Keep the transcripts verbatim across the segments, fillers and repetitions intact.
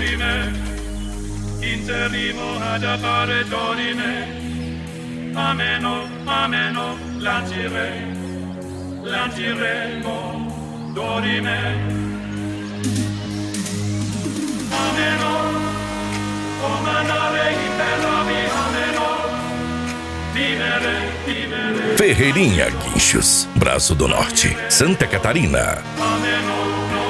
dorime, interrimo ad appare dorime, ameno, ameno, lancire, lanciremo, dorime, ameno, comandare in terravi, ameno, vivere, vivere. Ferreirinha Guinchos, Braço do Norte, Santa Catarina. Ameno.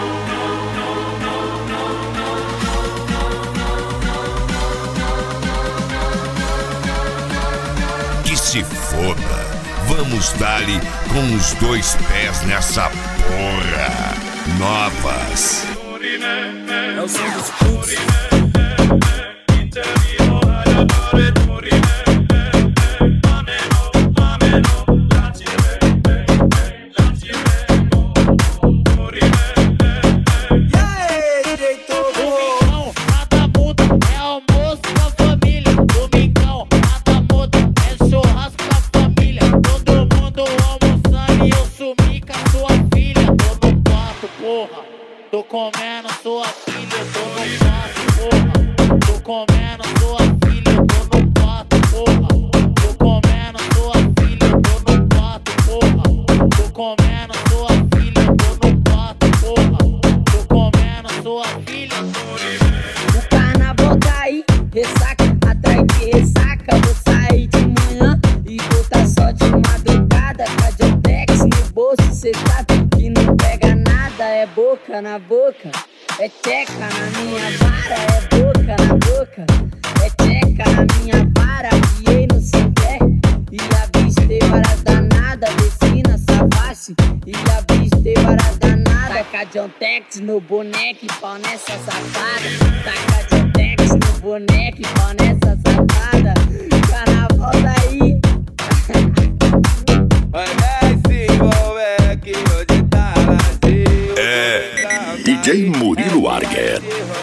Que se foda, vamos dar-lhe com os dois pés nessa porra. Novas. É o som dos putos. Tô comendo sua filha, tô no quarto, porra. Tô comendo sua filha, tô no quarto, porra. Tô comendo sua filha, tô no quarto, porra. Tô comendo sua filha, tô no quarto, porra. Tô comendo sua filha. O carnaval tá aí, ressaca atrás de ressaca. Vou sair de manhã e voltar só de madrugada. Cadiotex no bolso, cê sabe que não pega nada. É boca na boca, é teca na minha vara. É boca na boca, é teca na minha vara. Guiei no seu pé e avistei varas danada. Desci na Savassi e avistei varas danada. Taca Cadiontex no boneco e pau nessa safada. Taca Cadiontex no boneco e pau nessa safada. Carnaval daí. D J Murilo Arger.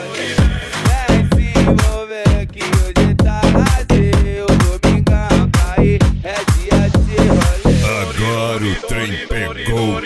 Agora o trem pegou.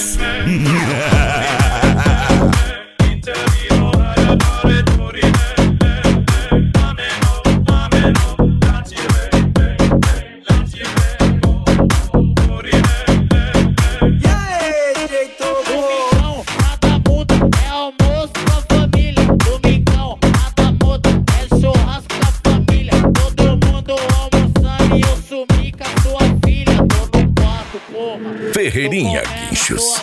Ferreirinha Guinchos.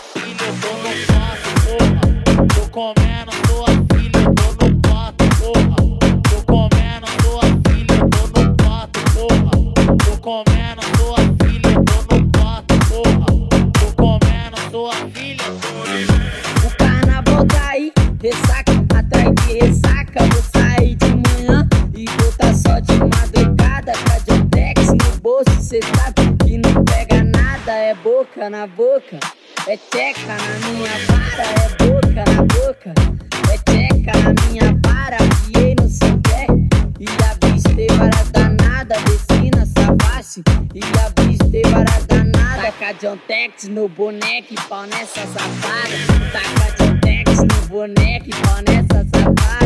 Tô comendo sua filha, tô no quarto, porra. Tô comendo sua filha, tô no quarto, porra. Tô comendo sua filha, tô no quarto, porra. Tô comendo sua filha. O carnaval tá aí, ressaca atrás de ressaca. Vou sair de manhã e voltar só de madrugada. Cadiotex no bolso, cê sabe que não pega nada. É boca na boca, é teca na minha vara. É boca na boca, é teca na minha vara. Guiei no seu pé e avistei varas danada. Desci na Savassi e avistei varas danada. Taca Cadiontex no boneco e pau nessa safada. Taca Cadiontex no boneco e pau nessa safada.